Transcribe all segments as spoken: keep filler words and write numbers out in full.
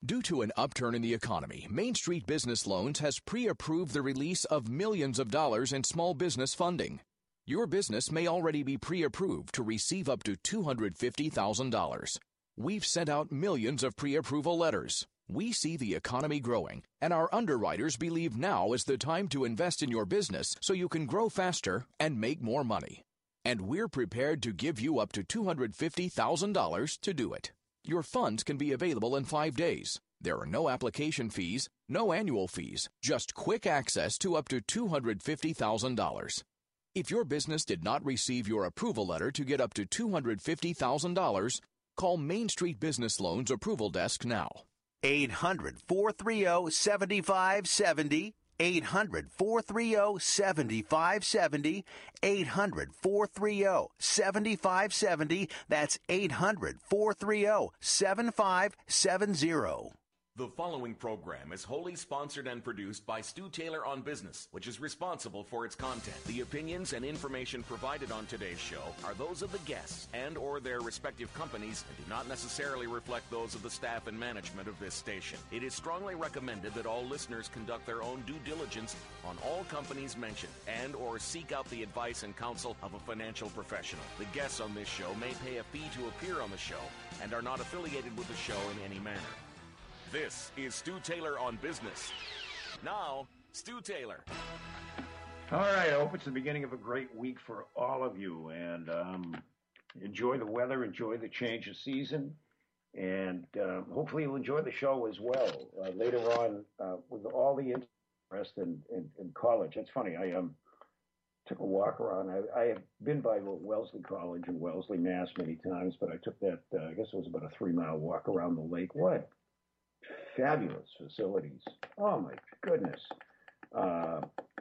Due to an upturn in the economy, Main Street Business Loans has pre-approved the release of millions of dollars in small business funding. Your business may already be pre-approved to receive up to two hundred fifty thousand dollars. We've sent out millions of pre-approval letters. We see the economy growing, and our underwriters believe now is the time to invest in your business so you can grow faster and make more money. And we're prepared to give you up to two hundred fifty thousand dollars to do it. Your funds can be available in five days. There are no application fees, no annual fees, just quick access to up to two hundred fifty thousand dollars. If your business did not receive your approval letter to get up to two hundred fifty thousand dollars, call Main Street Business Loans Approval Desk now. eight hundred, four three zero, seven five seven zero. eight hundred, four three zero, seven five seven zero. eight hundred, four three zero, seven five seven zero. That's eight hundred, four three zero, seven five seven zero. The following program is wholly sponsored and produced by Stu Taylor on Business, which is responsible for its content. The opinions and information provided on today's show are those of the guests and or their respective companies and do not necessarily reflect those of the staff and management of this station. It is strongly recommended that all listeners conduct their own due diligence on all companies mentioned and or seek out the advice and counsel of a financial professional. The guests on this show may pay a fee to appear on the show and are not affiliated with the show in any manner. This is Stu Taylor on Business. Now, Stu Taylor. All right, I hope it's the beginning of a great week for all of you, and um, enjoy the weather, enjoy the change of season, and uh, hopefully you'll enjoy the show as well uh, later on uh, with all the interest in, in, in college. It's funny, I um, took a walk around. I, I have been by Wellesley College in Wellesley, Mass many times, but I took that, uh, I guess it was about a three-mile walk around the lake. What fabulous facilities. Oh, my goodness. Uh,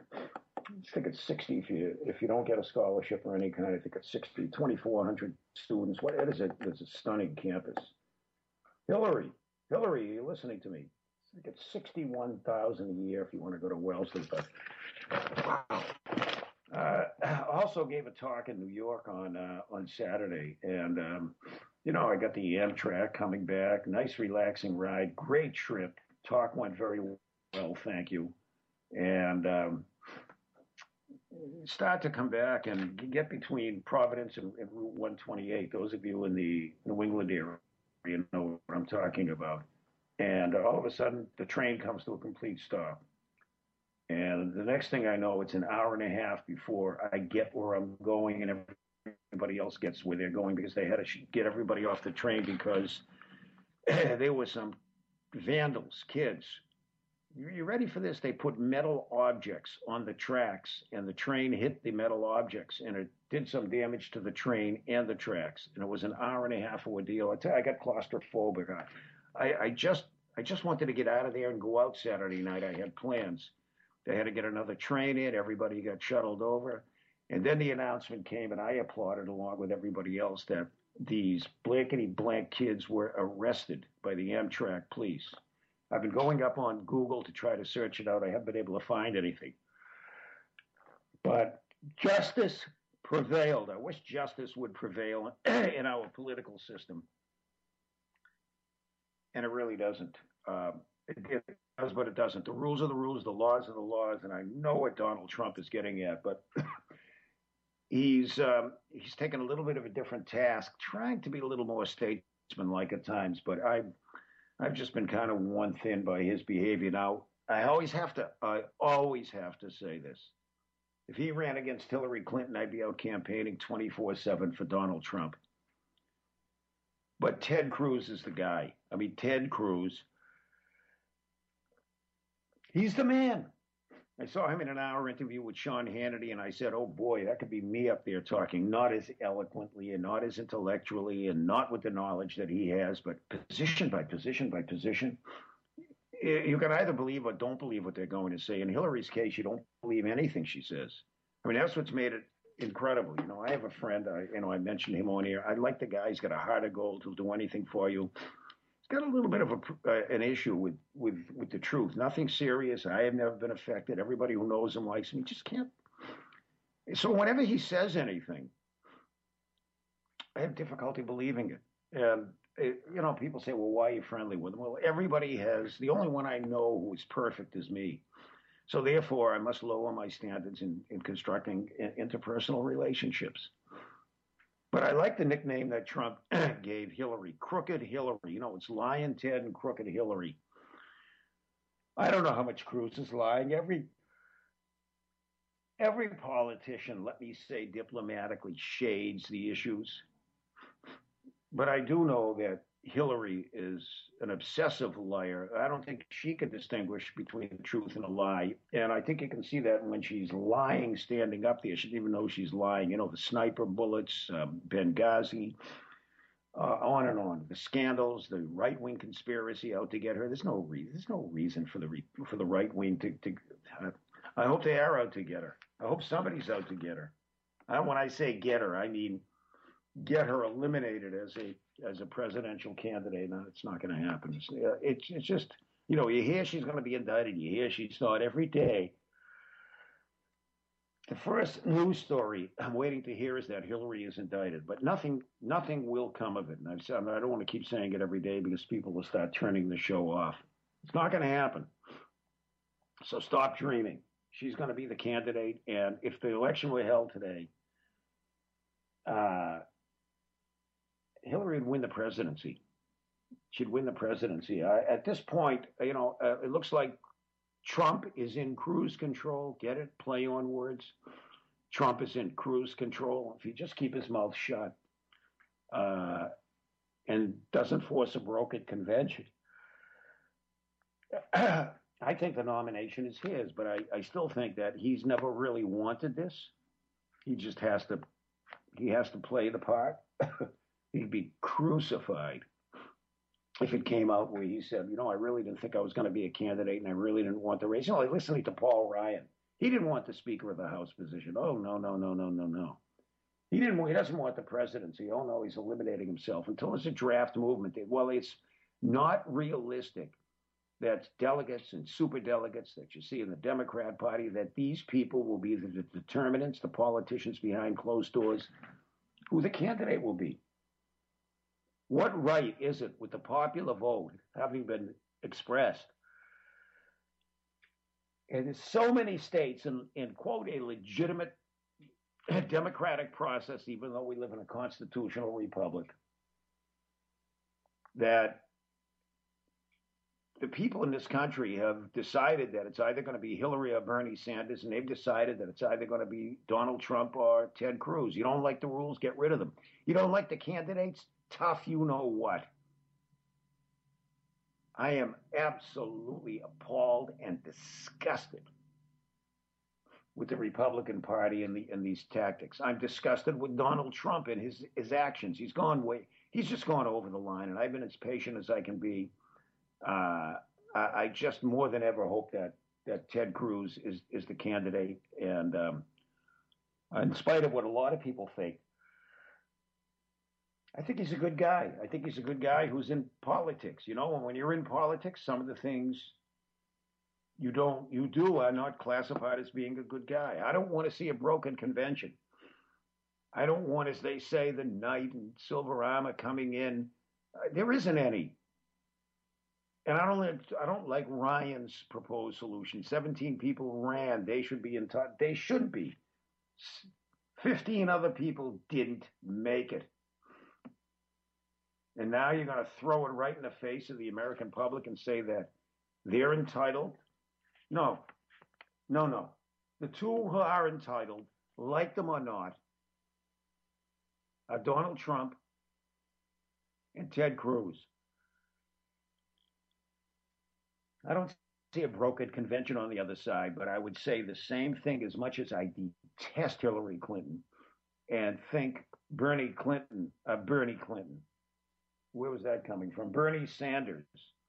I think it's sixty if you if you don't get a scholarship or any kind. I think it's sixty, twenty-four hundred students. What is it? It's a stunning campus. Hillary, Hillary, are you listening to me? I think it's sixty-one thousand a year if you want to go to Wellesley. But wow. Uh, also gave a talk in New York on uh, on Saturday, and um, you know, I got the Amtrak coming back. Nice, relaxing ride. Great trip. Talk went very well, thank you. And um, start to come back and get between Providence and, and Route one twenty-eight. Those of you in the New England area, you know what I'm talking about. And all of a sudden, the train comes to a complete stop. And the next thing I know, it's an hour and a half before I get where I'm going and everybody else gets where they're going, because they had to get everybody off the train because there were some vandals, kids. You ready for this? They put metal objects on the tracks, and the train hit the metal objects, and it did some damage to the train and the tracks. And it was an hour and a half ordeal. I tell you, I got claustrophobic. I, I just, I just wanted to get out of there and go out Saturday night. I had plans. They had to get another train in. Everybody got shuttled over. And then the announcement came, and I applauded along with everybody else, that these blankety blank kids were arrested by the Amtrak police. I've been going up on Google to try to search it out. I haven't been able to find anything. But justice prevailed. I wish justice would prevail in our political system. And it really doesn't. Um, it, it does, but it doesn't. The rules are the rules, the laws are the laws, and I know what Donald Trump is getting at, but he's um, he's taken a little bit of a different task, trying to be a little more statesman-like at times, but I've, I've just been kind of worn thin by his behavior. Now, I always have to, I always have to say this. If he ran against Hillary Clinton, I'd be out campaigning twenty-four seven for Donald Trump. But Ted Cruz is the guy. I mean, Ted Cruz, he's the man. I saw him in an hour interview with Sean Hannity, and I said, oh, boy, that could be me up there talking, not as eloquently and not as intellectually and not with the knowledge that he has, but position by position by position. You can either believe or don't believe what they're going to say. In Hillary's case, you don't believe anything she says. I mean, that's what's made it incredible. You know, I have a friend, I, you know, I mentioned him on here. I like the guy. He's got a heart of gold. He'll do anything for you. He's got a little bit of a, uh, an issue with, with, with the truth. Nothing serious. I have never been affected. Everybody who knows him likes him. He just can't. So whenever he says anything, I have difficulty believing it. And it, you know, people say, well, why are you friendly with them? Well, everybody has, the only one I know who is perfect is me. So therefore, I must lower my standards in, in constructing interpersonal relationships. But I like the nickname that Trump gave Hillary, Crooked Hillary. You know, it's Lying Ted and Crooked Hillary. I don't know how much Cruz is lying. Every every politician, let me say diplomatically, shades the issues. But I do know that Hillary is an obsessive liar. I don't think she can distinguish between the truth and a lie. And I think you can see that when she's lying, standing up there. She doesn't even know she's lying. You know, the sniper bullets, um, Benghazi, uh, on and on. The scandals, the right-wing conspiracy out to get her. There's no reason. There's no reason for the re- for the right wing to. to uh, I hope they are out to get her. I hope somebody's out to get her. I, when I say get her, I mean get her eliminated as a as a presidential candidate. No, it's not going to happen. It's, uh, it's it's just, you know, you hear she's going to be indicted. You hear she's not every day. The first news story I'm waiting to hear is that Hillary is indicted, but nothing nothing will come of it. And I've said, I don't want to keep saying it every day because people will start turning the show off. It's not going to happen. So stop dreaming. She's going to be the candidate, and if the election were held today, uh, Hillary would win the presidency. She'd win the presidency. I, at this point, you know, uh, it looks like Trump is in cruise control. Get it? Play on words. Trump is in cruise control. If he just keep his mouth shut uh, and doesn't force a brokered convention, I think the nomination is his. But I, I still think that he's never really wanted this. He just has to. He has to play the part. He'd be crucified if it came out where he said, you know, I really didn't think I was going to be a candidate and I really didn't want the race. You know, like listening to Paul Ryan. He didn't want the Speaker of the House position. Oh, no, no, no, no, no, no. He didn't. He doesn't want the presidency. Oh, no, he's eliminating himself until there's a draft movement. Well, it's not realistic that delegates and super delegates that you see in the Democrat Party, that these people will be the determinants, the politicians behind closed doors, who the candidate will be. What right is it with the popular vote having been expressed in so many states in, in quote, a legitimate democratic process, even though we live in a constitutional republic, that the people in this country have decided that it's either going to be Hillary or Bernie Sanders, and they've decided that it's either going to be Donald Trump or Ted Cruz. You don't like the rules, get rid of them. You don't like the candidates, tough you know what. I am absolutely appalled and disgusted with the Republican Party and, the, and these tactics. I'm disgusted with Donald Trump and his, his actions. He's gone way, he's just gone over the line, and I've been as patient as I can be. Uh, I, I just more than ever hope that, that Ted Cruz is, is the candidate. And um, in spite of what a lot of people think, I think he's a good guy. I think he's a good guy who's in politics. You know, and when you're in politics, some of the things you don't, you do are not classified as being a good guy. I don't want to see a broken convention. I don't want, as they say, the knight and silver armor coming in. Uh, there isn't any. And I don't, I don't like Ryan's proposed solution. seventeen people ran. They should be in touch. They should be. fifteen other people didn't make it. And now you're going to throw it right in the face of the American public and say that they're entitled? No. No, no. The two who are entitled, like them or not, are Donald Trump and Ted Cruz. I don't see a brokered convention on the other side, but I would say the same thing as much as I detest Hillary Clinton and think Bernie Clinton, uh, Bernie Clinton, where was that coming from? Bernie Sanders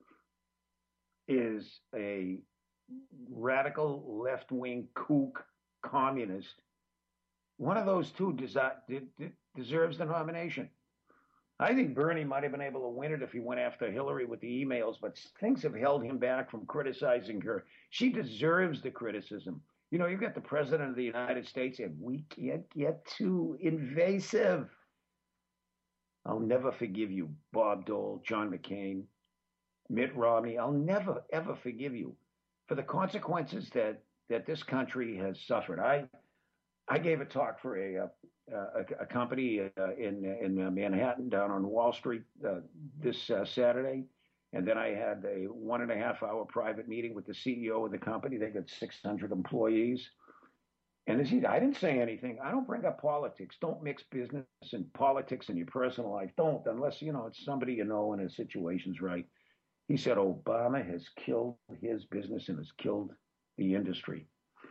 is a radical left-wing kook communist. One of those two desi- deserves the nomination. I think Bernie might have been able to win it if he went after Hillary with the emails, but things have held him back from criticizing her. She deserves the criticism. You know, you've got the president of the United States, and we can't get too invasive. I'll never forgive you, Bob Dole, John McCain, Mitt Romney. I'll never, ever forgive you for the consequences that, that this country has suffered. I I gave a talk for a a, a, a company uh, in in uh, Manhattan down on Wall Street uh, this uh, Saturday, and then I had a one and a half hour private meeting with the C E O of the company. They got six hundred employees. And as he, I didn't say anything. I don't bring up politics. Don't mix business and politics in your personal life. Don't, unless, you know, it's somebody you know and his situation's right. He said, Obama has killed his business and has killed the industry.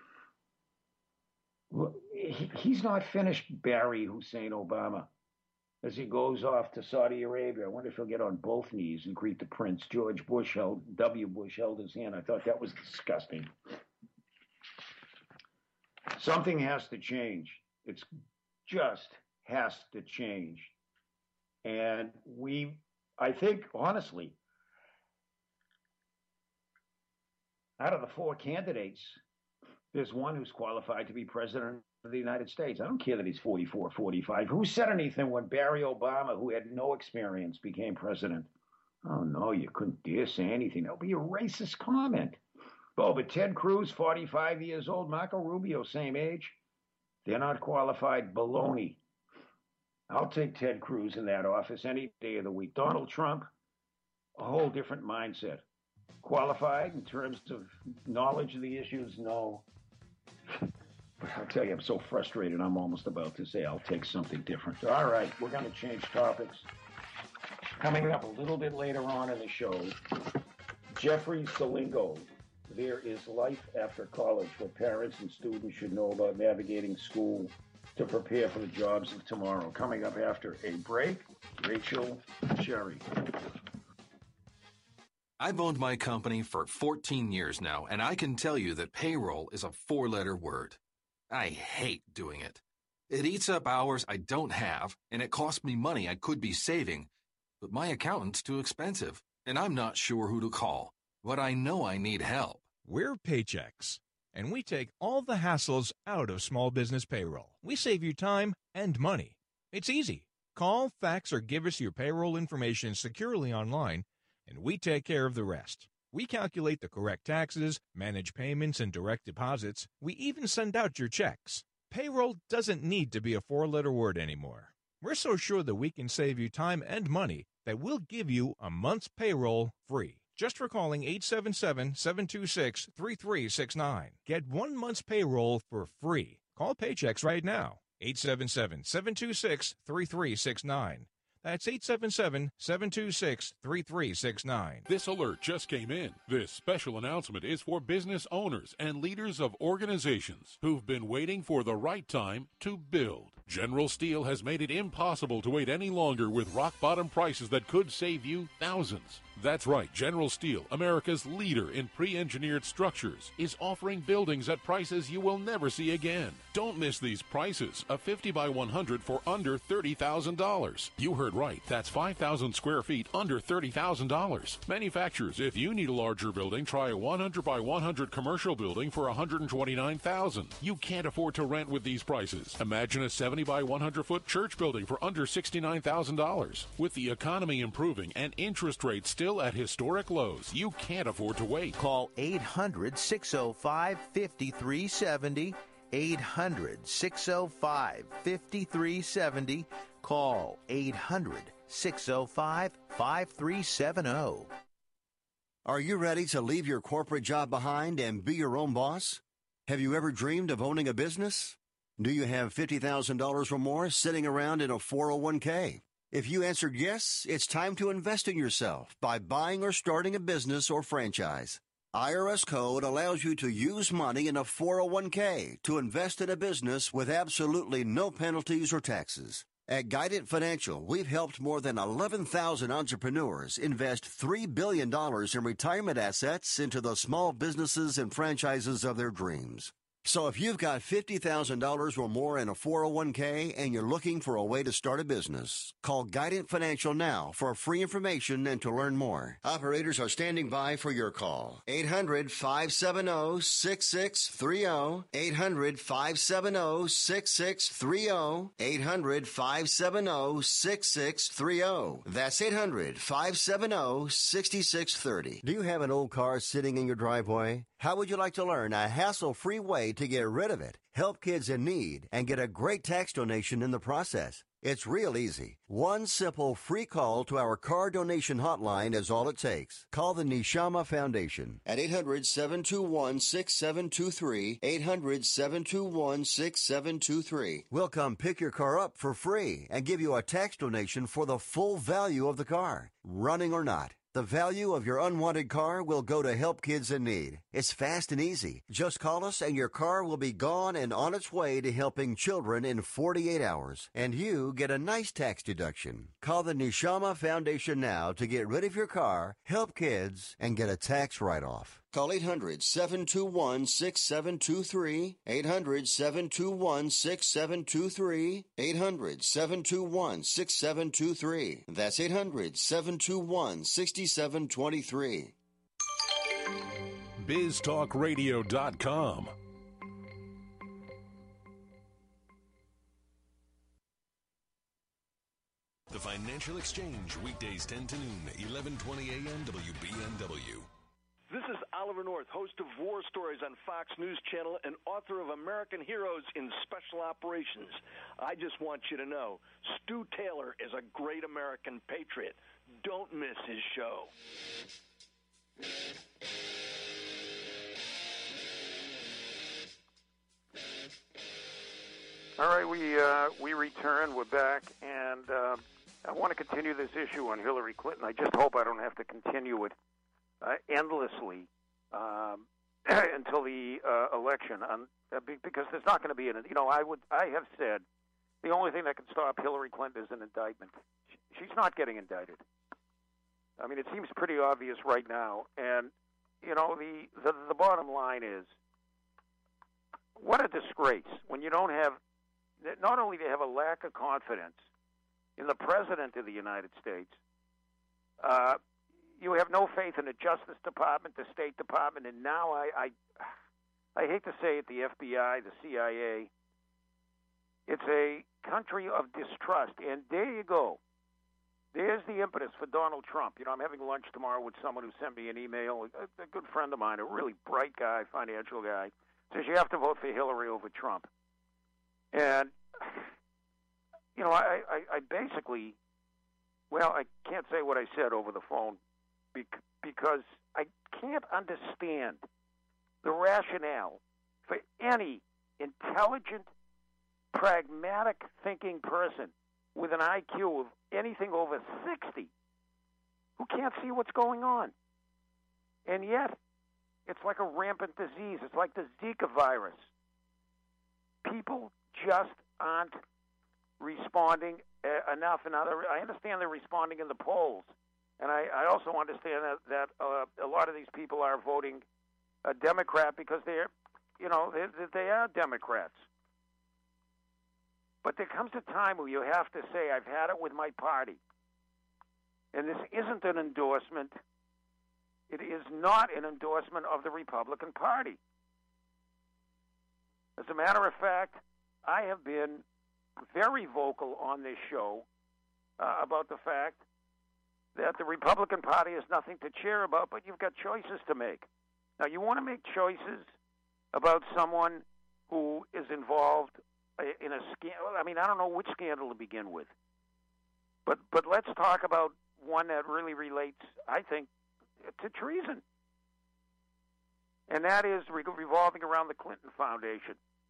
He, he's not finished, Barry Hussein Obama. As he goes off to Saudi Arabia, I wonder if he'll get on both knees and greet the prince. George Bush held, W. Bush held his hand. I thought that was disgusting. Something has to change. It's just has to change. And we, I think, honestly, out of the four candidates, there's one who's qualified to be president of the United States. I don't care that he's forty-four, forty-five. Who said anything when Barry Obama, who had no experience, became president? Oh, no, you couldn't dare say anything. That would be a racist comment. Oh, but Ted Cruz, forty-five years old, Marco Rubio, same age. They're not qualified. Baloney. I'll take Ted Cruz in that office any day of the week. Donald Trump, a whole different mindset. Qualified in terms of knowledge of the issues? No. But I'll tell you, I'm so frustrated, I'm almost about to say I'll take something different. All right, we're going to change topics. Coming up a little bit later on in the show, Jeffrey Salingo. There is life after college, what parents and students should know about navigating school to prepare for the jobs of tomorrow. Coming up after a break, Rachel Cherry. I've owned my company for fourteen years now, and I can tell you that payroll is a four-letter word. I hate doing it. It eats up hours I don't have, and it costs me money I could be saving. But my accountant's too expensive, and I'm not sure who to call. But I know I need help. We're Paychex, and we take all the hassles out of small business payroll. We save you time and money. It's easy. Call, fax, or give us your payroll information securely online, and we take care of the rest. We calculate the correct taxes, manage payments and direct deposits. We even send out your checks. Payroll doesn't need to be a four-letter word anymore. We're so sure that we can save you time and money that we'll give you a month's payroll free. Just for calling eight seven seven, seven two six, three three six nine. Get one month's payroll for free. Call Paychex right now. eight seven seven, seven two six, three three six nine. That's eight seven seven, seven two six, three three six nine. This alert just came in. This special announcement is for business owners and leaders of organizations who've been waiting for the right time to build. General Steel has made it impossible to wait any longer with rock-bottom prices that could save you thousands. That's right, General Steel, America's leader in pre-engineered structures, is offering buildings at prices you will never see again. Don't miss these prices. A fifty by one hundred for under thirty thousand dollars. You heard right. That's five thousand square feet under thirty thousand dollars. Manufacturers, if you need a larger building, try a one hundred by one hundred commercial building for one hundred twenty-nine thousand dollars. You can't afford to rent with these prices. Imagine a seventy by one hundred foot church building for under sixty-nine thousand dollars. With the economy improving and interest rates still at historic lows, you can't afford to wait. Call eight hundred, six oh five, five three seven oh. eight hundred, six oh five, five three seven oh. Call eight hundred, six oh five, five three seven oh. Are you ready to leave your corporate job behind and be your own boss? Have you ever dreamed of owning a business? Do you have fifty thousand dollars or more sitting around in a four oh one k? If you answered yes, it's time to invest in yourself by buying or starting a business or franchise. I R S Code allows you to use money in a four oh one k to invest in a business with absolutely no penalties or taxes. At Guidant Financial, we've helped more than eleven thousand entrepreneurs invest three billion dollars in retirement assets into the small businesses and franchises of their dreams. So if you've got fifty thousand dollars or more in a four oh one k and you're looking for a way to start a business, call Guidant Financial now for free information and to learn more. Operators are standing by for your call. eight hundred, five seven zero, six six three zero. eight hundred, five seven zero, six six three zero. eight hundred, five seven zero, six six three zero. That's eight hundred, five seven zero, six six three zero. Do you have an old car sitting in your driveway? How would you like to learn a hassle-free way to get rid of it, help kids in need, and get a great tax donation in the process? It's real easy. One simple free call to our car donation hotline is all it takes. Call the Neshama Foundation at eight hundred, seven two one, six seven two three, eight hundred, seven two one, six seven two three. We'll come pick your car up for free and give you a tax donation for the full value of the car, running or not. The value of your unwanted car will go to help kids in need. It's fast and easy. Just call us and your car will be gone and on its way to helping children in forty-eight hours. And you get a nice tax deduction. Call the Neshama Foundation now to get rid of your car, help kids, and get a tax write-off. Call eight hundred, seven two one, six seven two three, eight hundred, seven two one, six seven two three, eight hundred, seven two one, six seven two three. That's eight hundred, seven two one, six seven two three. biz talk radio dot com. The Financial Exchange, weekdays ten to noon, eleven twenty a.m. W B N W. This is Oliver North, host of War Stories on Fox News Channel and author of American Heroes in Special Operations. I just want you to know, Stu Taylor is a great American patriot. Don't miss his show. All right, we uh, we return. We're back, and uh, I want to continue this issue on Hillary Clinton. I just hope I don't have to continue it uh, endlessly um, until the uh, election, um, because there's not going to be an. You know, I would I have said the only thing that can stop Hillary Clinton is an indictment. She's not getting indicted. I mean, it seems pretty obvious right now, and you know, the the, the bottom line is, what a disgrace when you don't have. Not only do you have a lack of confidence in the President of the United States, uh, you have no faith in the Justice Department, the State Department, and now I, I, I hate to say it, the F B I, the C I A. It's a country of distrust, and there you go. There's the impetus for Donald Trump. You know, I'm having lunch tomorrow with someone who sent me an email, a, a good friend of mine, a really bright guy, financial guy, says you have to vote for Hillary over Trump. And, you know, I, I, I basically, well, I can't say what I said over the phone bec- because I can't understand the rationale for any intelligent, pragmatic thinking person with an I Q of anything over sixty who can't see what's going on. And yet, it's like a rampant disease. It's like the Zika virus. People just aren't responding uh, enough. And other, I understand they're responding in the polls, and I, I also understand that, that uh, a lot of these people are voting a Democrat because they're, you know, they, they are Democrats. But there comes a time where you have to say, I've had it with my party. And this isn't an endorsement. It is not an endorsement of the Republican Party. As a matter of fact, I have been very vocal on this show uh, about the fact that the Republican Party is nothing to cheer about, but you've got choices to make. Now, you want to make choices about someone who is involved in a scandal. I mean, I don't know which scandal to begin with. But but let's talk about one that really relates, I think, to treason. And that is re- revolving around the Clinton Foundation.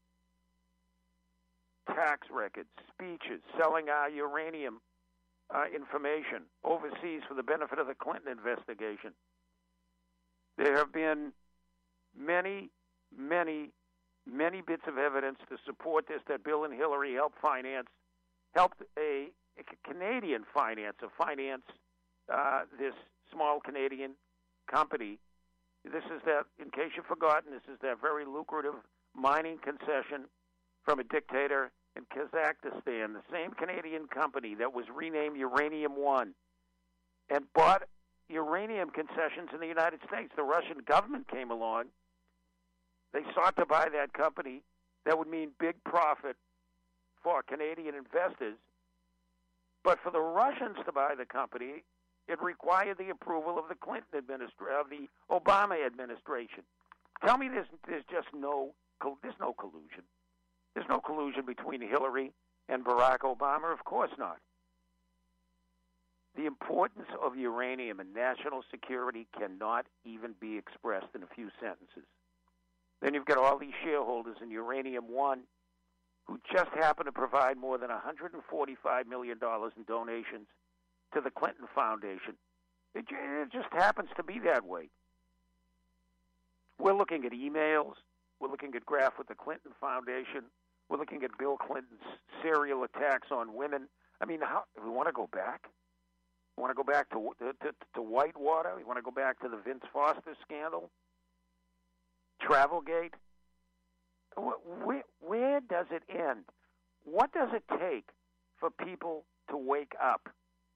Tax records, speeches, selling our uranium uh, information overseas for the benefit of the Clinton investigation. There have been many, many, many bits of evidence to support this, that Bill and Hillary helped finance, helped a, a Canadian financer finance uh, this small Canadian company. This is that, in case you've forgotten, this is that very lucrative mining concession from a dictator in Kazakhstan, the same Canadian company that was renamed Uranium One and bought uranium concessions in the United States. The Russian government came along. They sought to buy that company. That would mean big profit for Canadian investors. But for the Russians to buy the company, it required the approval of the Clinton administration, of the Obama administration. Tell me there's, there's just no, there's no collusion. There's no collusion between Hillary and Barack Obama. Of course not. The importance of uranium and national security cannot even be expressed in a few sentences. Then you've got all these shareholders in Uranium One who just happen to provide more than one hundred forty-five million dollars in donations to the Clinton Foundation. It, it just happens to be that way. We're looking at emails. We're looking at graph with the Clinton Foundation. We're looking at Bill Clinton's serial attacks on women. I mean, how, we want to go back? We want to go back to, to, to Whitewater? We want to go back to the Vince Foster scandal? Travelgate? Where, where does it end? What does it take for people to wake up?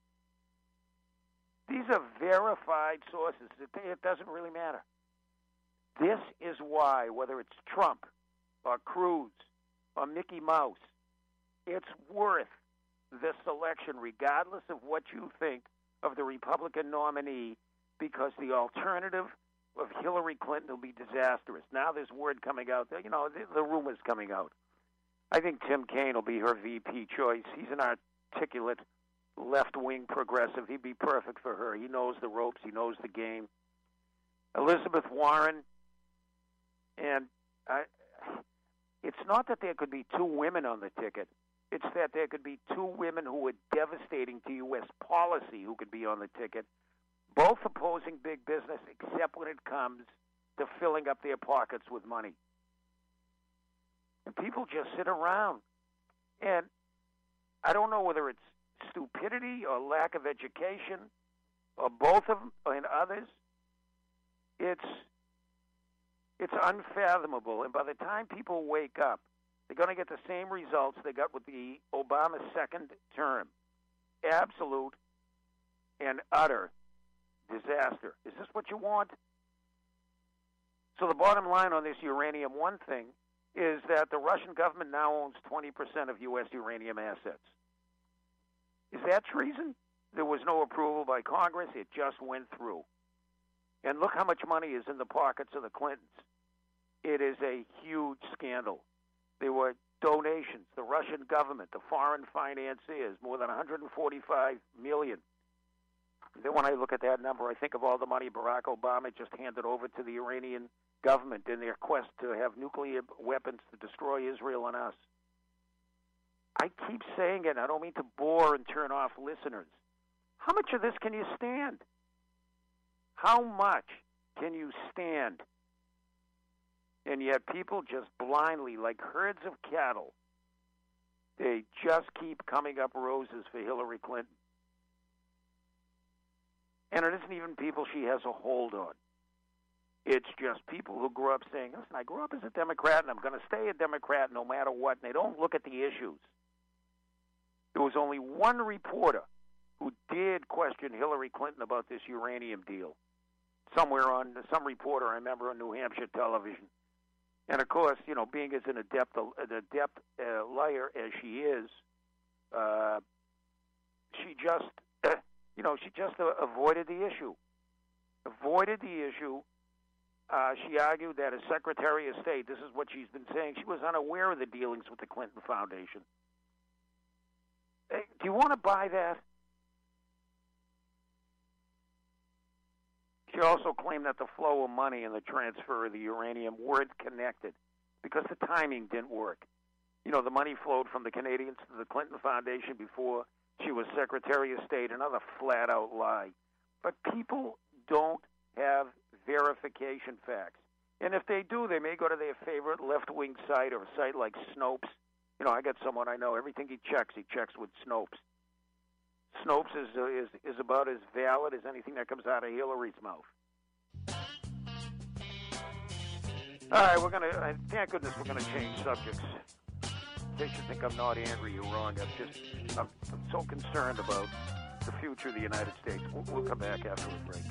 These are verified sources. It, it doesn't really matter. This is why, whether it's Trump or Cruz or Mickey Mouse, it's worth this election, regardless of what you think of the Republican nominee, because the alternative of Hillary Clinton will be disastrous. Now there's word coming out, you know, the, the rumors coming out. I think Tim Kaine will be her V P choice. He's an articulate left-wing progressive. He'd be perfect for her. He knows the ropes. He knows the game. Elizabeth Warren, and I, it's not that there could be two women on the ticket. It's that there could be two women who are devastating to U S policy who could be on the ticket, both opposing big business, except when it comes to filling up their pockets with money. And people just sit around. And I don't know whether it's stupidity or lack of education or both of them and others. It's it's unfathomable. And by the time people wake up, they're going to get the same results they got with the Obama second term. Absolute and utter disaster. Is this what you want? So the bottom line on this Uranium One thing is that the Russian government now owns twenty percent of U S uranium assets. Is that treason? There was no approval by Congress. It just went through. And look how much money is in the pockets of the Clintons. It is a huge scandal. There were donations, the Russian government, the foreign financiers, more than one hundred forty-five million dollars. Then when I look at that number, I think of all the money Barack Obama just handed over to the Iranian government in their quest to have nuclear weapons to destroy Israel and us. I keep saying it, I don't mean to bore and turn off listeners. How much of this can you stand? How much can you stand? And yet people just blindly, like herds of cattle, they just keep coming up roses for Hillary Clinton. And it isn't even people she has a hold on. It's just people who grew up saying, listen, I grew up as a Democrat and I'm going to stay a Democrat no matter what. And they don't look at the issues. There was only one reporter who did question Hillary Clinton about this uranium deal. Somewhere on, some reporter I remember on New Hampshire television. And of course, you know, being as an adept, an adept uh, liar as she is, uh, she just, uh, you know, she just uh, avoided the issue. Avoided the issue. Uh, she argued that as Secretary of State, this is what she's been saying, she was unaware of the dealings with the Clinton Foundation. Hey, do you want to buy that? She also claimed that the flow of money and the transfer of the uranium weren't connected because the timing didn't work. You know, the money flowed from the Canadians to the Clinton Foundation before she was Secretary of State, another flat-out lie. But people don't have verification facts. And if they do, they may go to their favorite left-wing site or a site like Snopes. You know, I got someone I know, everything he checks, he checks with Snopes. Snopes is, uh, is is about as valid as anything that comes out of Hillary's mouth. All right, we're going to, thank goodness we're going to change subjects. In case you think I'm not angry, you're wrong. I'm just, I'm, I'm so concerned about the future of the United States. We'll, we'll come back after a break.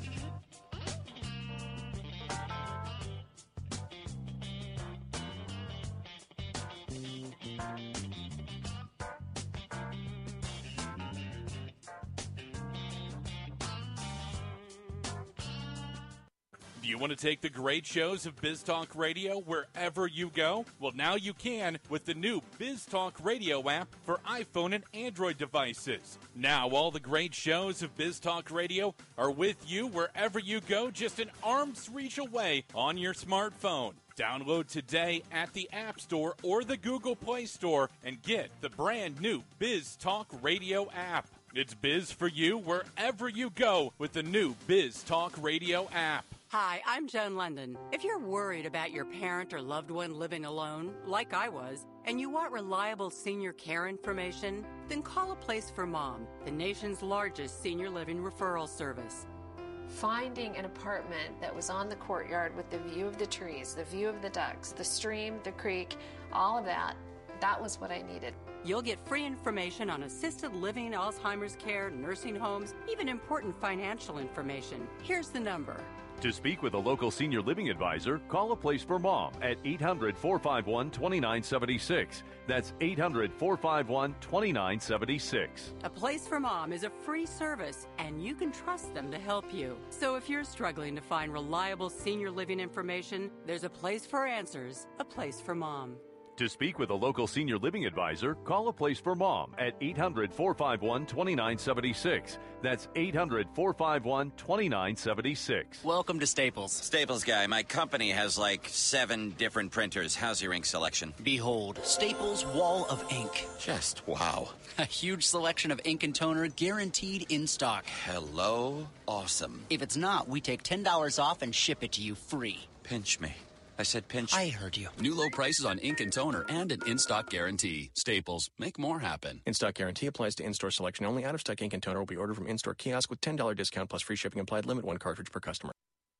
Do you want to take the great shows of Biz Talk Radio wherever you go? Well, now you can with the new Biz Talk Radio app for iPhone and Android devices. Now all the great shows of Biz Talk Radio are with you wherever you go, just an arm's reach away on your smartphone. Download today at the App Store or the Google Play Store and get the brand new Biz Talk Radio app. It's Biz for you wherever you go with the new Biz Talk Radio app. Hi, I'm Joan London. If you're worried about your parent or loved one living alone, like I was, and you want reliable senior care information, then call A Place for Mom, the nation's largest senior living referral service. Finding an apartment that was on the courtyard with the view of the trees, the view of the ducks, the stream, the creek, all of that, that was what I needed. You'll get free information on assisted living, Alzheimer's care, nursing homes, even important financial information. Here's the number. To speak with a local senior living advisor, call A Place for Mom at eight hundred, four five one, two nine seven six. That's eight hundred, four five one, two nine seven six. A Place for Mom is a free service, and you can trust them to help you. So if you're struggling to find reliable senior living information, there's a place for answers, A Place for Mom. To speak with a local senior living advisor, call A Place for Mom at eight hundred, four five one, two nine seven six. That's eight hundred, four five one, two nine seven six. Welcome to Staples. Staples guy, my company has like seven different printers. How's your ink selection? Behold, Staples Wall of Ink. Just wow. A huge selection of ink and toner guaranteed in stock. Hello? Awesome. If it's not, we take ten dollars off and ship it to you free. Pinch me. I said pinch. I heard you. New low prices on ink and toner and an in-stock guarantee. Staples. Make more happen. In-stock guarantee applies to in-store selection only. Out-of-stock ink and toner will be ordered from in-store kiosk with ten dollars discount plus free shipping applied. Limit one cartridge per customer.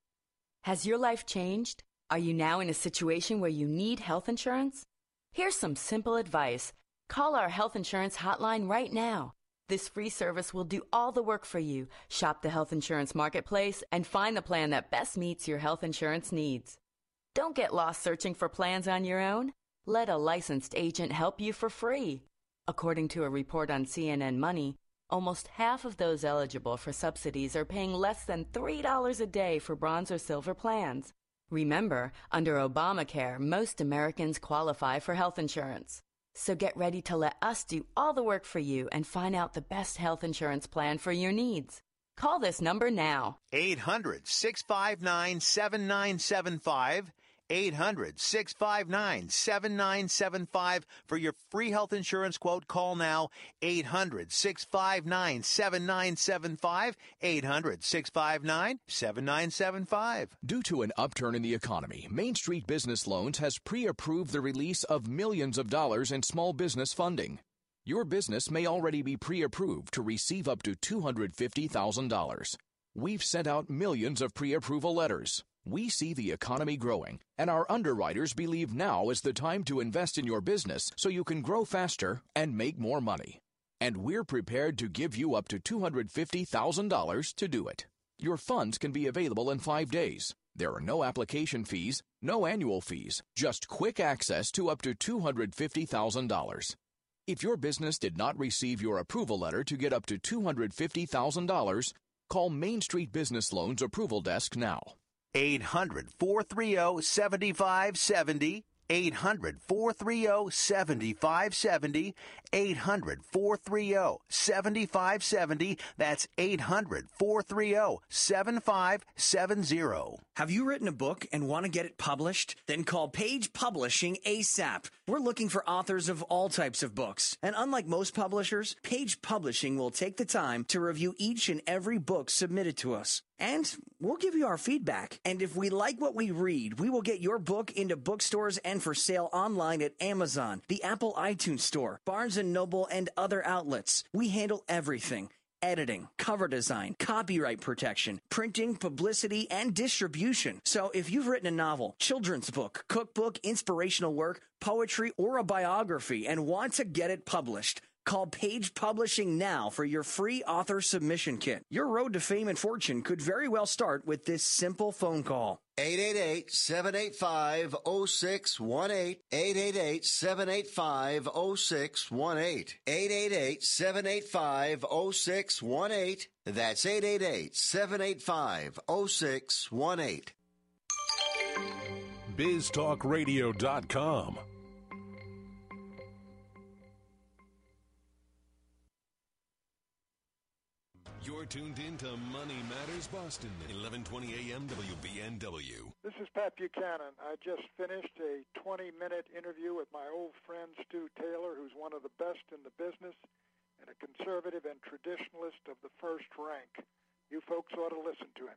Has your life changed? Are you now in a situation where you need health insurance? Here's some simple advice. Call our health insurance hotline right now. This free service will do all the work for you. Shop the health insurance marketplace and find the plan that best meets your health insurance needs. Don't get lost searching for plans on your own. Let a licensed agent help you for free. According to a report on C N N Money, almost half of those eligible for subsidies are paying less than three dollars a day for bronze or silver plans. Remember, under Obamacare, most Americans qualify for health insurance. So get ready to let us do all the work for you and find out the best health insurance plan for your needs. Call this number now. eight hundred, six five nine, seven nine seven five. eight hundred, six five nine, seven nine seven five. For your free health insurance quote, call now. eight hundred, six five nine, seven nine seven five. eight hundred, six five nine, seven nine seven five. Due to an upturn in the economy, Main Street Business Loans has pre-approved the release of millions of dollars in small business funding. Your business may already be pre-approved to receive up to two hundred fifty thousand dollars. We've sent out millions of pre-approval letters. We see the economy growing, and our underwriters believe now is the time to invest in your business so you can grow faster and make more money. And we're prepared to give you up to two hundred fifty thousand dollars to do it. Your funds can be available in five days. There are no application fees, no annual fees, just quick access to up to two hundred fifty thousand dollars. If your business did not receive your approval letter to get up to two hundred fifty thousand dollars, call Main Street Business Loans Approval Desk now. eight hundred, four three zero, seven five seven zero. eight hundred, four three zero, seven five seven zero. eight hundred, four three zero, seven five seven zero. That's eight hundred, four three zero, seven five seven zero. Have you written a book and want to get it published? Then call Page Publishing ASAP. We're looking for authors of all types of books. And unlike most publishers, Page Publishing will take the time to review each and every book submitted to us. And we'll give you our feedback. And if we like what we read, we will get your book into bookstores and for sale online at Amazon, the Apple iTunes Store, Barnes and Noble, and other outlets. We handle everything. editing, cover design, copyright protection, printing, publicity, and distribution. So if you've written a novel, children's book, cookbook, inspirational work, poetry, or a biography and want to get it published, call Page Publishing now for your free author submission kit. Your road to fame and fortune could very well start with this simple phone call. eight eight eight, seven eight five, zero six one eight. eight eight eight, seven eight five, zero six one eight. eight eight eight, seven eight five, zero six one eight. That's eight eight eight, seven eight five, zero six one eight. biz talk radio dot com. You're tuned in to Money Matters Boston, eleven twenty A M W B N W. This is Pat Buchanan. I just finished a twenty-minute interview with my old friend Stu Taylor, who's one of the best in the business and a conservative and traditionalist of the first rank. You folks ought to listen to him.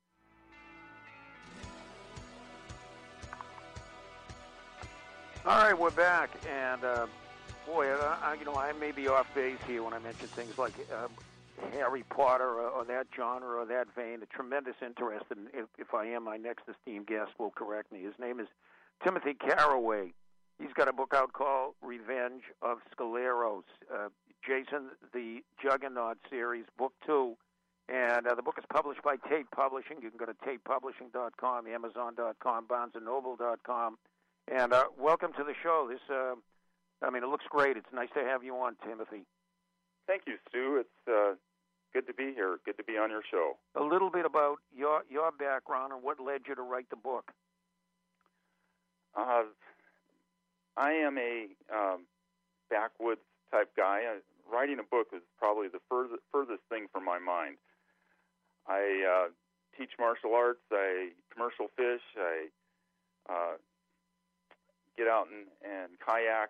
All right, we're back, and uh, boy, I, you know, I may be off base here when I mention things like uh, Harry Potter or, or that genre or that vein. A tremendous interest, and if, if I am, my next esteemed guest will correct me. His name is Timothy Carraway. He's got a book out called Revenge of Scaleros. Uh, Jason, the Juggernaut series, book two. And uh, the book is published by Tate Publishing. You can go to tate publishing dot com, amazon dot com, barnes and noble dot com. And uh, welcome to the show. This, uh, I mean, it looks great. It's nice to have you on, Timothy. Thank you, Stu. It's uh, good to be here. Good to be on your show. A little bit about your your background and what led you to write the book. Uh, I am a um, backwoods type guy. I, writing a book is probably the furthest, furthest thing from my mind. I uh, teach martial arts. I commercial fish. I uh, get out and, and kayak.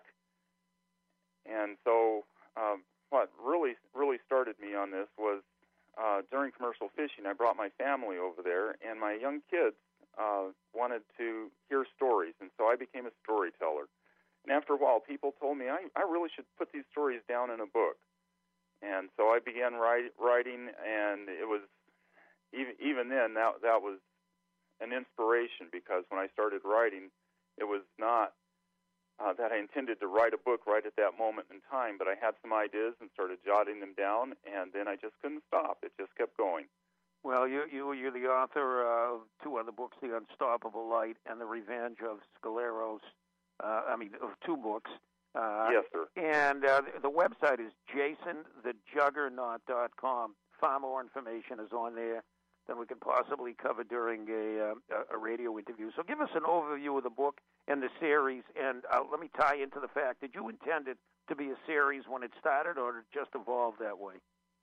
And so um, what really really started me on this was uh, during commercial fishing, I brought my family over there, and my young kids uh, wanted to hear stories, and so I became a storyteller. And after a while, people told me I, I really should put these stories down in a book. And so I began write, writing, and it was, even, even then, that, that was an inspiration, because when I started writing, it was not uh, that I intended to write a book right at that moment in time, but I had some ideas and started jotting them down, and then I just couldn't stop. It just kept going. Well, you, you, you're the author of two other books, The Unstoppable Light and The Revenge of Scaleros. Uh, I mean, of two books. Uh, yes, sir. And uh, the website is jason the juggernaut dot com. Far more information is on there than we could possibly cover during a, uh, a radio interview. So give us an overview of the book and the series, and uh, let me tie into the fact, did you intend it to be a series when it started, or did it just evolve that way?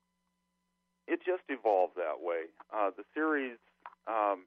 It just evolved that way. Uh, the series um,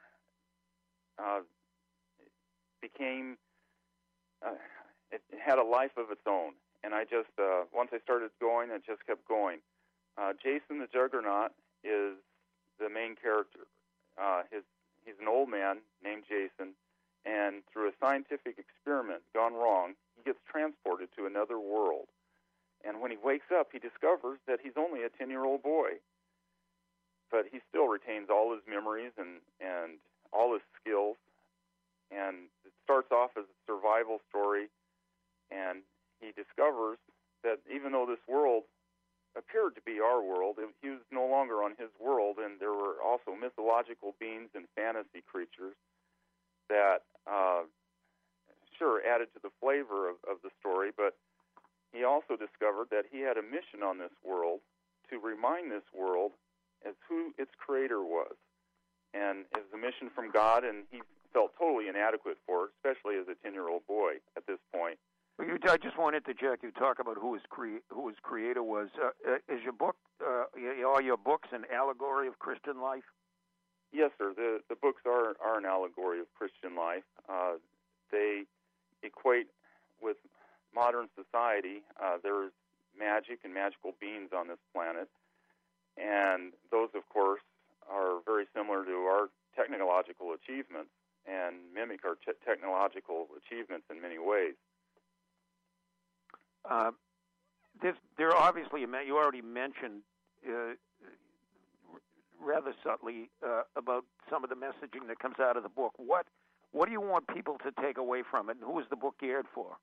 uh, became... Uh, it had a life of its own, and I just, uh, once I started going, it just kept going. Uh, Jason the Juggernaut is the main character. Uh, his, he's an old man named Jason, and through a scientific experiment gone wrong, he gets transported to another world. And when he wakes up, he discovers that he's only a ten-year-old boy. But he still retains all his memories and, and all his skills. And it starts off as a survival story, and he discovers that even though this world appeared to be our world, he was no longer on his world, and there were also mythological beings and fantasy creatures that, uh, sure, added to the flavor of, of the story, but he also discovered that he had a mission on this world to remind this world as who its creator was. And it was a mission from God, and he felt totally inadequate for it, especially as a ten-year-old boy at this point. Well, you, I just want to interject. You talk about who his, cre- who his creator was. Uh, is your book, uh, are your books an allegory of Christian life? Yes, sir. The the books are, are an allegory of Christian life. Uh, they equate with modern society. Uh, there's magic and magical beings on this planet, and those, of course, are very similar to our technological achievements and mimic our te- technological achievements in many ways. Uh, this, there obviously, you already mentioned uh, rather subtly uh, about some of the messaging that comes out of the book. What what do you want people to take away from it, and who is the book geared for?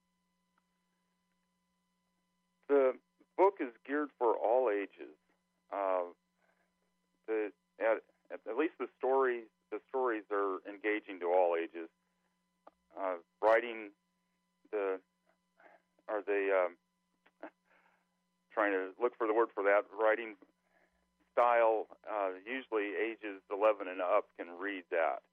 The book is geared for all ages. Uh, the at, at least the stories the stories are engaging to all ages. Uh, writing the are they um, trying to look for the word for that writing style, uh, usually ages eleven and up can read that.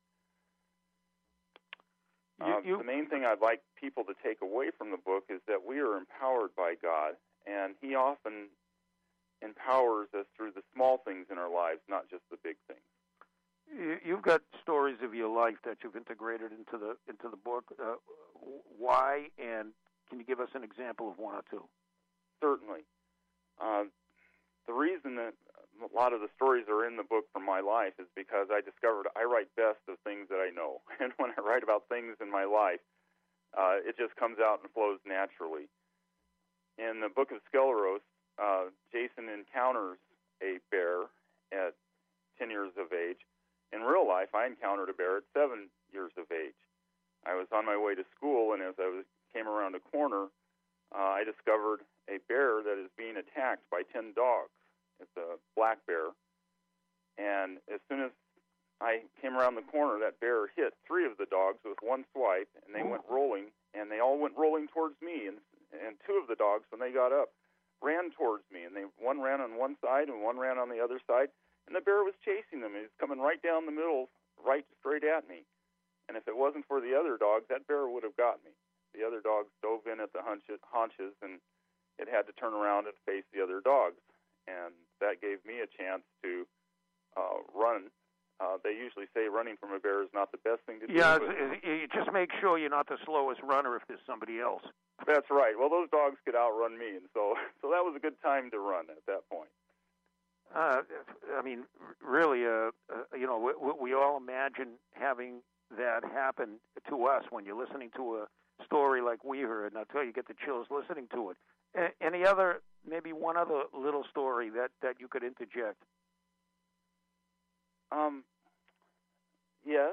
You, uh, you... The main thing I'd like people to take away from the book is that we are empowered by God, and He often empowers us through the small things in our lives, not just the big things. You've got stories of your life that you've integrated into the into the book. Uh, why, and can you give us an example of one or two? Certainly. Uh, the reason that a lot of the stories are in the book from my life is because I discovered I write best of things that I know. And when I write about things in my life, uh, it just comes out and flows naturally. In the book of Skeleros, uh, Jason encounters a bear at ten years of age. In real life, I encountered a bear at seven years of age. I was on my way to school, and as I was, came around a corner, uh, I discovered a bear that is being attacked by ten dogs. It's a black bear. And as soon as I came around the corner, that bear hit three of the dogs with one swipe, and they went rolling, and they all went rolling towards me. And, and two of the dogs, when they got up, ran towards me. And they one ran on one side and one ran on the other side. And the bear was chasing them. He was coming right down the middle, right straight at me. And if it wasn't for the other dogs, that bear would have got me. The other dogs dove in at the haunches, and it had to turn around and face the other dogs. And that gave me a chance to uh, run. Uh, they usually say running from a bear is not the best thing to do. Yeah, you just make sure you're not the slowest runner if there's somebody else. That's right. Well, those dogs could outrun me, and so so that was a good time to run at that point. Uh, I mean, really, uh, uh, you know, we, we all imagine having that happen to us when you're listening to a story like we heard, and I'll tell you, you get the chills listening to it. A- any other, maybe one other little story that, that you could interject? Um, yes.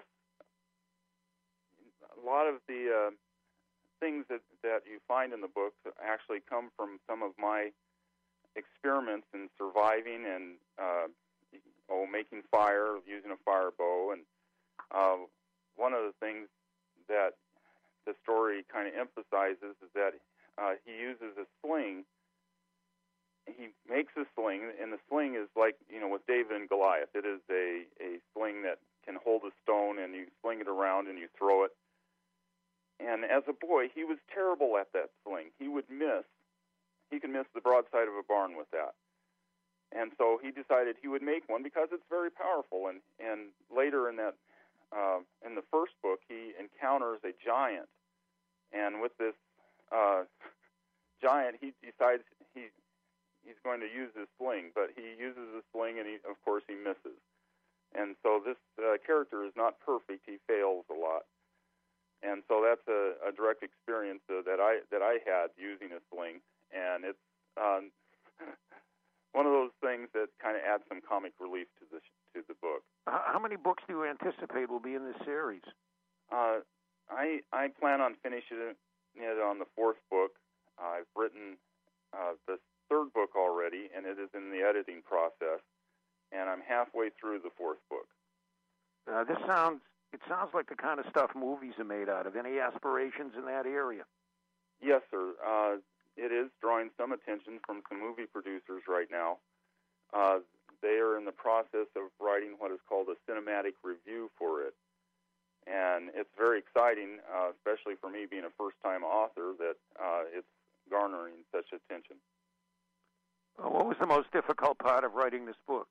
A lot of the uh, things that, that you find in the book actually come from some of my experiments in surviving and uh, oh, making fire, using a fire bow. And uh, one of the things that the story kind of emphasizes is that uh, he uses a sling. He makes a sling, and the sling is like, you know, with David and Goliath. It is a, a sling that can hold a stone, and you sling it around and you throw it. And as a boy, he was terrible at that sling. He would miss. He could miss the broadside of a barn with that. And so he decided he would make one because it's very powerful. And, and later in that, uh, in the first book, he encounters a giant. And with this uh, giant, he decides he he's going to use his sling. But he uses his sling, and he, of course, he misses. And so this uh, character is not perfect. He fails a lot. And so that's a, a direct experience uh, that I that I had using a sling. And it's um, one of those things that kind of adds some comic relief to the to the book. How many books do you anticipate will be in this series? Uh, I I plan on finishing it on the fourth book. Uh, I've written uh, the third book already, and it is in the editing process. And I'm halfway through the fourth book. Uh, this sounds it sounds like the kind of stuff movies are made out of. Any aspirations in that area? Yes, sir. Uh, It is drawing some attention from some movie producers right now. Uh, they are in the process of writing what is called a cinematic review for it. And it's very exciting, uh, especially for me being a first-time author, that uh, it's garnering such attention. Uh, what was the most difficult part of writing this book?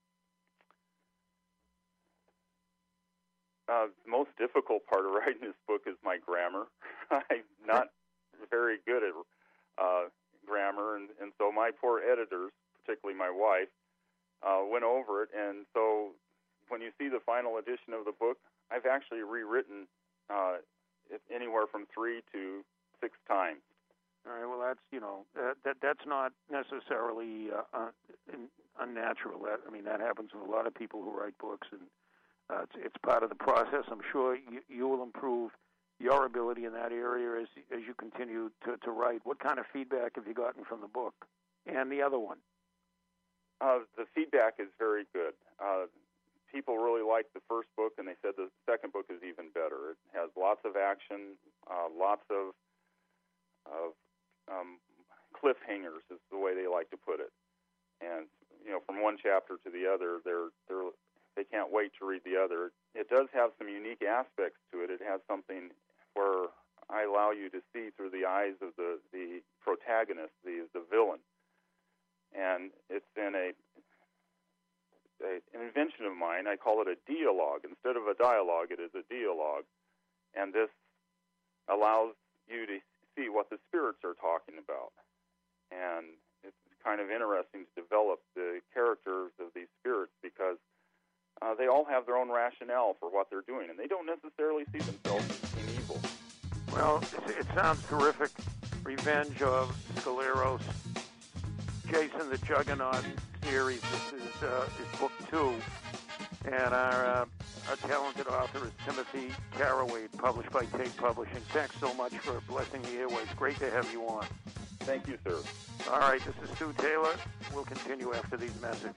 Uh, the most difficult part of writing this book is my grammar. I'm not very good at Uh, grammar, and, and so my poor editors, particularly my wife, uh, went over it, and so when you see the final edition of the book, I've actually rewritten uh, it anywhere from three to six times. All right. Well, that's you know that, that that's not necessarily uh, uh, in, unnatural. That I mean that happens with a lot of people who write books, and uh, it's it's part of the process. I'm sure you, you will improve your ability in that area as as you continue to, to write. What kind of feedback have you gotten from the book and the other one? Uh, the feedback is very good. Uh, people really liked the first book, and they said the second book is even better. It has lots of action, uh, lots of of um, cliffhangers is the way they like to put it. And you know, from one chapter to the other, they're they're they can't wait to read the other. It does have some unique aspects to it. It has something where I allow you to see through the eyes of the the protagonist, the the villain, and it's in a, a an invention of mine. I call it a dialogue. Instead of a dialogue, it is a dialogue, and this allows you to see what the spirits are talking about. And it's kind of interesting to develop the characters of these spirits because uh, they all have their own rationale for what they're doing, and they don't necessarily see themselves as being evil. Well, it, it sounds terrific. Revenge of Scaleros, Jason the Juggernaut series. This is, uh, is book two, and our uh, our talented author is Timothy Carraway, published by Tate Publishing. Thanks so much for blessing the airways. Great to have you on. Thank you, sir. All right, this is Stu Taylor. We'll continue after these messages.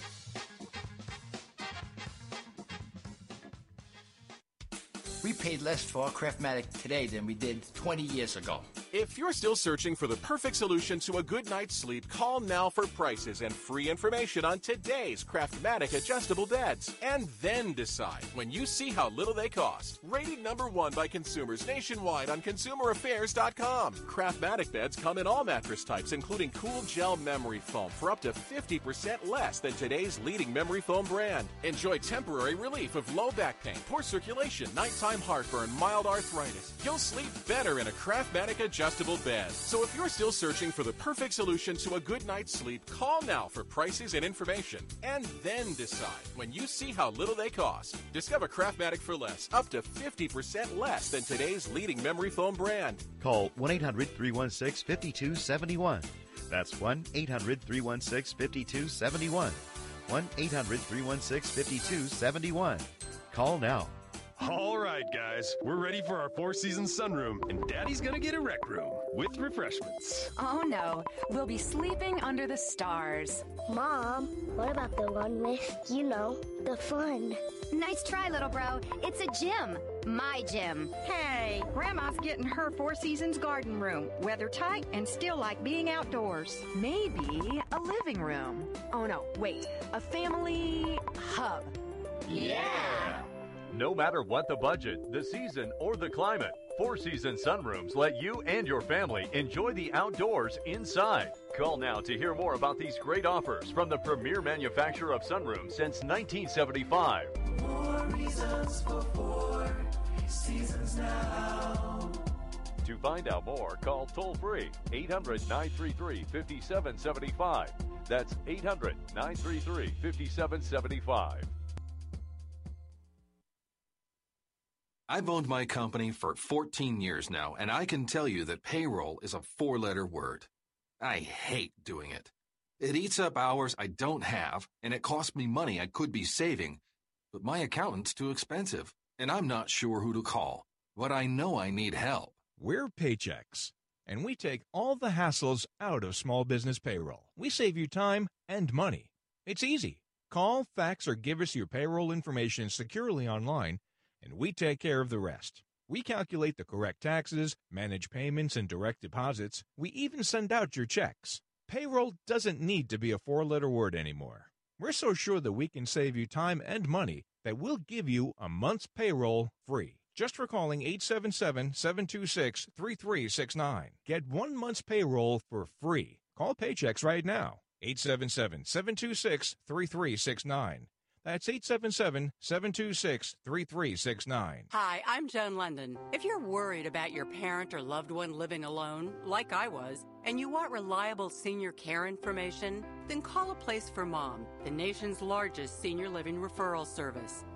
We paid less for our Craftmatic today than we did twenty years ago. If you're still searching for the perfect solution to a good night's sleep, call now for prices and free information on today's Craftmatic adjustable beds. And then decide when you see how little they cost. Rated number one by consumers nationwide on consumer affairs dot com. Craftmatic beds come in all mattress types, including cool gel memory foam for up to fifty percent less than today's leading memory foam brand. Enjoy temporary relief of low back pain, poor circulation, nighttime heartburn, mild arthritis. You'll sleep better in a Craftmatic adjustable bed. So if you're still searching for the perfect solution to a good night's sleep, call now for prices and information. And then decide when you see how little they cost. Discover Craftmatic for less, up to fifty percent less than today's leading memory foam brand. Call one eight hundred three one six five two seven one. That's one eight hundred three one six five two seven one. one eight hundred three one six five two seven one. Call now. All right, guys, we're ready for our Four Seasons sunroom, and Daddy's gonna get a rec room with refreshments. Oh no, we'll be sleeping under the stars. Mom, what about the one with, you know, the fun? Nice try, little bro. It's a gym. My gym. Hey, Grandma's getting her Four Seasons garden room. Weather tight and still like being outdoors. Maybe a living room. Oh no, wait, a family hub. Yeah! No matter what the budget, the season, or the climate, Four Seasons Sunrooms let you and your family enjoy the outdoors inside. Call now to hear more about these great offers from the premier manufacturer of sunrooms since nineteen seventy-five. More reasons for Four Seasons now. To find out more, call toll-free eight hundred nine three three five seven seven five. That's eight hundred nine three three five seven seven five. I've owned my company for fourteen years now, and I can tell you that payroll is a four-letter word. I hate doing it. It eats up hours I don't have, and it costs me money I could be saving. But my accountant's too expensive, and I'm not sure who to call. But I know I need help. We're Paychex, and we take all the hassles out of small business payroll. We save you time and money. It's easy. Call, fax, or give us your payroll information securely online, and we take care of the rest. We calculate the correct taxes, manage payments and direct deposits. We even send out your checks. Payroll doesn't need to be a four-letter word anymore. We're so sure that we can save you time and money that we'll give you a month's payroll free. Just for calling eight seven seven, seven two six, three three six nine. Get one month's payroll for free. Call Paychex right now. eight seven seven, seven two six, three three six nine. That's eight seven seven, seven two six, three three six nine. Hi, I'm Joan London. If you're worried about your parent or loved one living alone, like I was, and you want reliable senior care information, then call A Place for Mom, the nation's largest senior living referral service.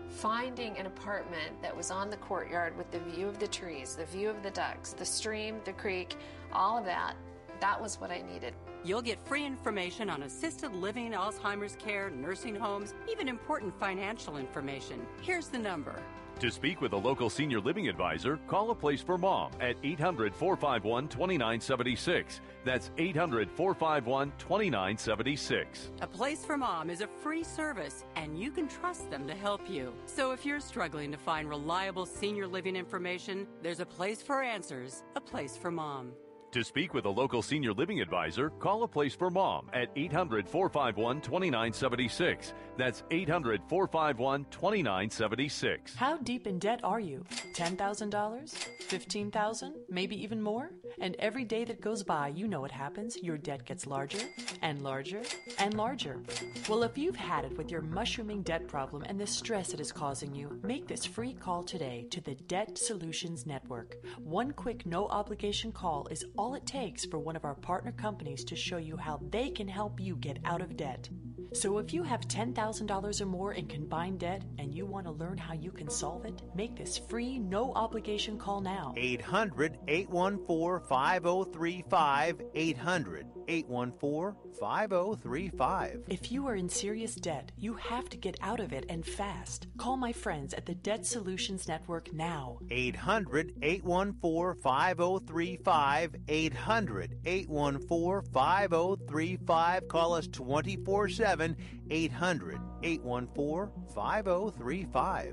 finding an apartment that was on the courtyard with the view of the trees, the view of the ducks, the stream, the creek, all of that, that was what I needed. You'll get free information on assisted living, Alzheimer's care, nursing homes, even important financial information. Here's the number. To speak with a local senior living advisor, call A Place for Mom at eight hundred, four five one, two nine seven six. That's eight hundred, four five one, two nine seven six. A Place for Mom is a free service, and you can trust them to help you. So if you're struggling to find reliable senior living information, there's a place for answers, A Place for Mom. To speak with a local senior living advisor, call A Place for Mom at eight hundred, four five one, two nine seven six. That's eight hundred, four five one, two nine seven six. How deep in debt are you? ten thousand dollars? fifteen thousand dollars? Maybe even more? And every day that goes by, you know what happens. Your debt gets larger and larger and larger. Well, if you've had it with your mushrooming debt problem and the stress it is causing you, make this free call today to the Debt Solutions Network. One quick, no-obligation call is all it takes for one of our partner companies to show you how they can help you get out of debt. So if you have ten thousand dollars or more in combined debt and you want to learn how you can solve it, make this free, no-obligation call now. eight hundred, eight one four, five oh three five. eight hundred, eight one four, five oh three five. If you are in serious debt, you have to get out of it and fast. Call my friends at the Debt Solutions Network now. eight hundred, eight one four, five oh three five. eight hundred, eight one four, five oh three five. Call us twenty-four seven. eight hundred, eight one four, five oh three five.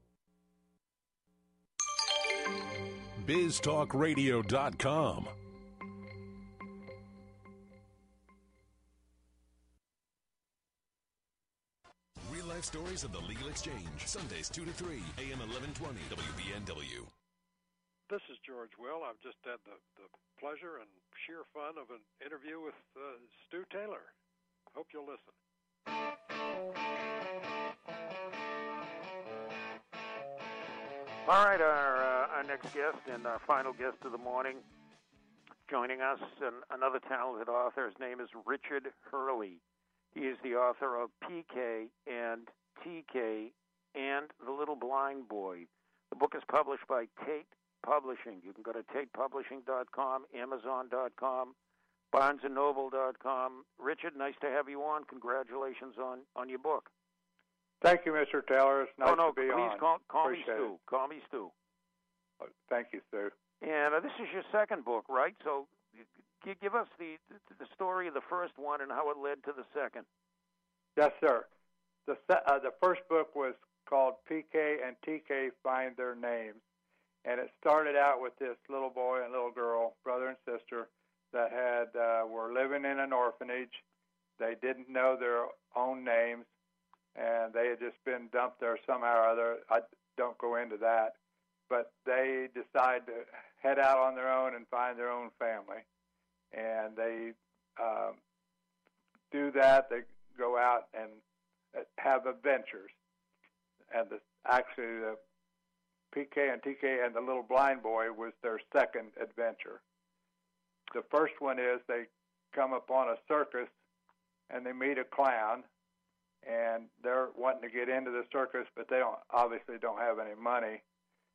biz talk radio dot com. Real life stories of the Legal Exchange. Sundays two to three, A M eleven twenty, W B N W. This is George Will. I've just had the, the pleasure and sheer fun of an interview with uh, Stu Taylor. Hope you'll listen. All right, our, uh, our next guest and our final guest of the morning, joining us, and another talented author. His name is Richard Hurley. He is the author of P K and T K and The Little Blind Boy. The book is published by Tate Publishing. You can go to tate publishing dot com, amazon dot com, barnes and noble dot com. Richard, nice to have you on. Congratulations on, on your book. Thank you, Mister Taylor. It's nice oh, no, to be please on. Call, call me Appreciate Stu. it. Call me Stu. Oh, thank you, Stu. And uh, this is your second book, right? So g- give us the the story of the first one and how it led to the second. Yes, sir. The se- uh, the first book was called P K and T K Find Their Names, and it started out with this little boy and little girl, brother and sister, that had uh, were living in an orphanage. They didn't know their own names, and they had just been dumped there somehow or other. I don't go into that, but they decide to head out on their own and find their own family, and they um, do that. They go out and have adventures, and the, actually the P K and T K and the Little Blind Boy was their second adventure. The first one is they come upon a circus and they meet a clown, and they're wanting to get into the circus, but they don't obviously don't have any money.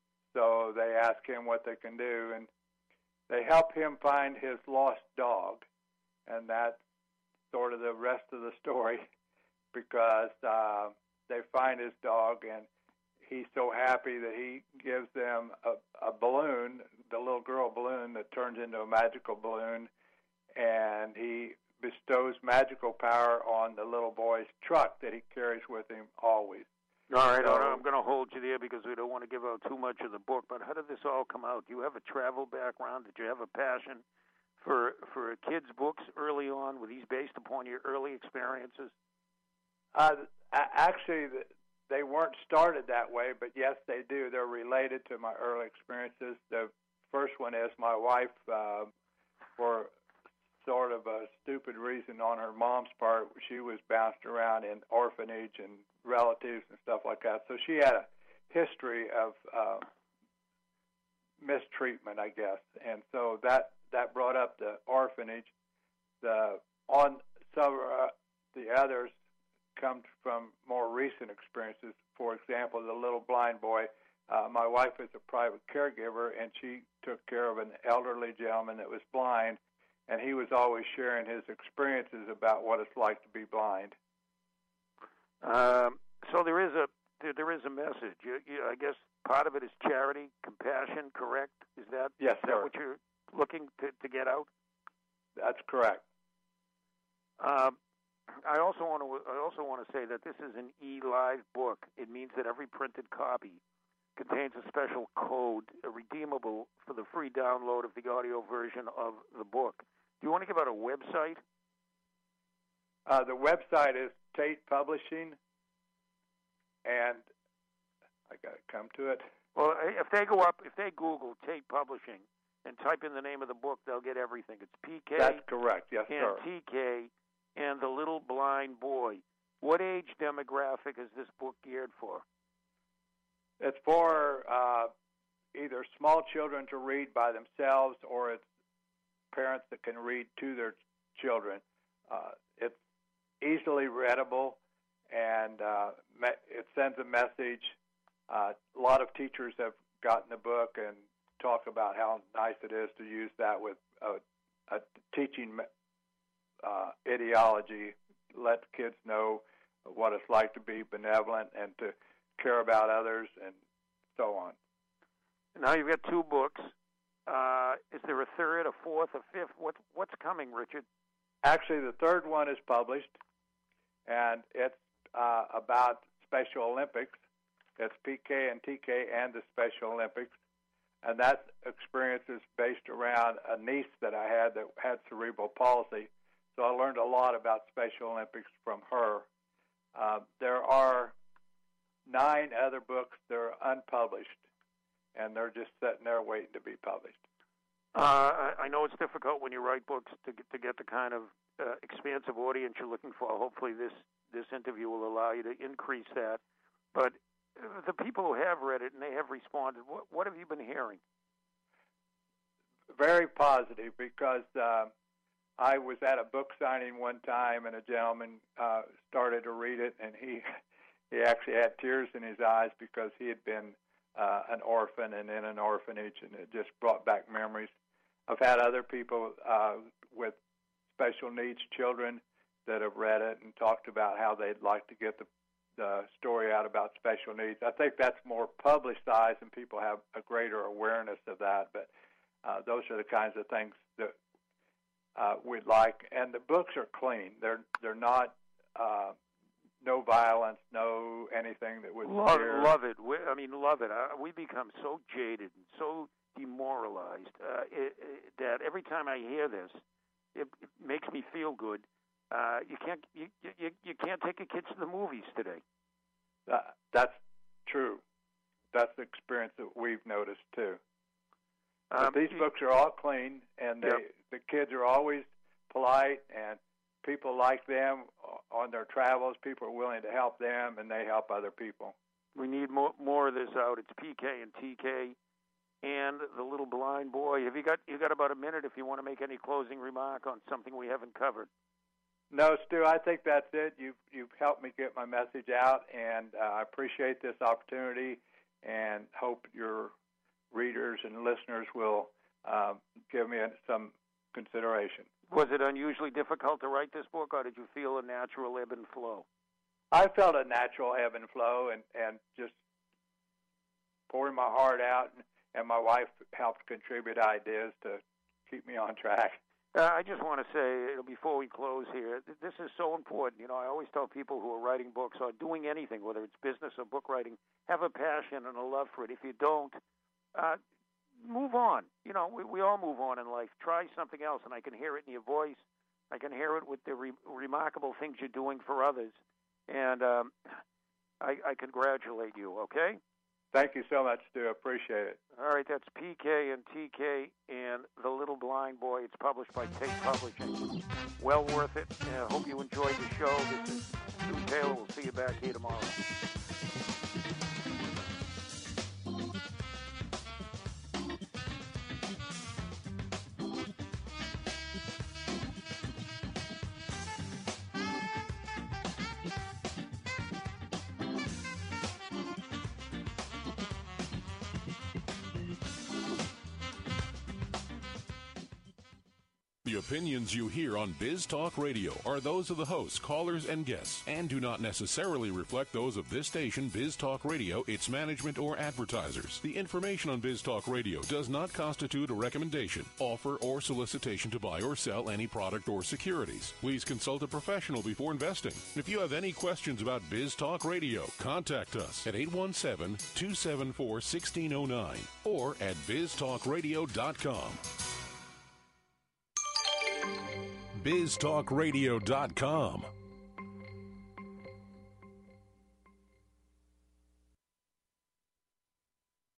So they ask him what they can do, and they help him find his lost dog, and that's sort of the rest of the story, because uh, they find his dog, and he's so happy that he gives them a, a balloon, the little girl balloon that turns into a magical balloon, and he bestows magical power on the little boy's truck that he carries with him always. All right, so, I'm going to hold you there because we don't want to give out too much of the book, but how did this all come out? Do you have a travel background? Did you have a passion for for kids' books early on? Were these based upon your early experiences? Uh, actually, they weren't started that way, but yes, they do. They're related to my early experiences. The first one is my wife, uh, for sort of a stupid reason on her mom's part, she was bounced around in orphanage and relatives and stuff like that. So she had a history of uh, mistreatment, I guess, and so that that brought up the orphanage. The on some uh, the others come from more recent experiences. for example, the little blind boy. Uh, my wife is a private caregiver, and she took care of an elderly gentleman that was blind, and he was always sharing his experiences about what it's like to be blind. Um, so there is a there, there is a message. You, you, I guess part of it is charity, compassion. Correct? Is that yes, is sir. that what you're looking to, to get out? That's correct. Um, I also want to I also want to say that this is an e-live book. It means that every printed copy contains a special code, uh, redeemable for the free download of the audio version of the book. Do you want to give out a website? Uh, the website is Tate Publishing, and I got to come to it. Well, if they go up, if they Google Tate Publishing and type in the name of the book, they'll get everything. It's P K. That's correct. Yes, and sir. T K and the Little Blind Boy. What age demographic is this book geared for? It's for uh, either small children to read by themselves, or it's parents that can read to their children. Uh, it's easily readable, and uh, me- it sends a message. Uh, a lot of teachers have gotten the book and talk about how nice it is to use that with a, a teaching uh, ideology, let kids know what it's like to be benevolent and to care about others, and so on. Now you've got two books. Uh, is there a third, a fourth, a fifth? What, what's coming, Richard? Actually, the third one is published, and it's uh, about Special Olympics. It's P K and T K and the Special Olympics, and that experience is based around a niece that I had that had cerebral palsy, so I learned a lot about Special Olympics from her. Uh, there are nine other books that are unpublished, and they're just sitting there waiting to be published. Uh, I know it's difficult when you write books to get, to get the kind of uh, expansive audience you're looking for. Hopefully this, this interview will allow you to increase that. But the people who have read it and they have responded, what, what have you been hearing? Very positive, because uh, I was at a book signing one time, and a gentleman uh, started to read it, and he he actually had tears in his eyes because he had been uh, an orphan and in an orphanage, and it just brought back memories. I've had other people uh, with special needs children that have read it and talked about how they'd like to get the, the story out about special needs. I think that's more publicized, and people have a greater awareness of that, but uh, those are the kinds of things that uh, we'd like. And the books are clean. They're, they're not... Uh, No violence, no anything that would love, scare. love it. We, I mean, love it. Uh, we become so jaded and so demoralized uh, it, it, that every time I hear this, it, it makes me feel good. Uh, you can't you, you you can't take your kids to the movies today. Uh, that's true. That's the experience that we've noticed too. Um, but these you, books are all clean, and they, yep. the kids are always polite, and people like them on their travels. People are willing to help them, and they help other people. We need more more of this out. It's P K and T K and the Little Blind Boy. Have you got you got about a minute if you want to make any closing remark on something we haven't covered? No, Stu, I think that's it. You've, you've helped me get my message out, and uh, I appreciate this opportunity and hope your readers and listeners will uh, give me some consideration. Was it unusually difficult to write this book, or did you feel a natural ebb and flow? I felt a natural ebb and flow, and, and just pouring my heart out, and, and my wife helped contribute ideas to keep me on track. Uh, I just want to say, before we close here, this is so important. You know, I always tell people who are writing books or doing anything, whether it's business or book writing, have a passion and a love for it. If you don't, uh, move on. You know, we, we all move on in life. Try something else, and I can hear it in your voice. I can hear it with the re- remarkable things you're doing for others. And um, I, I congratulate you, okay? Thank you so much, Stu. I appreciate it. All right, that's P K and T K and The Little Blind Boy. It's published by Tate Publishing. Well worth it. I uh, hope you enjoyed the show. This is Stu Taylor. We'll see you back here tomorrow. The opinions you hear on Biz Talk Radio are those of the hosts, callers, and guests, and do not necessarily reflect those of this station, Biz Talk Radio, its management, or advertisers. The information on Biz Talk Radio does not constitute a recommendation, offer, or solicitation to buy or sell any product or securities. Please consult a professional before investing. If you have any questions about Biz Talk Radio, contact us at eight one seven, two seven four, one six zero nine or at biz talk radio dot com. biz talk radio dot com,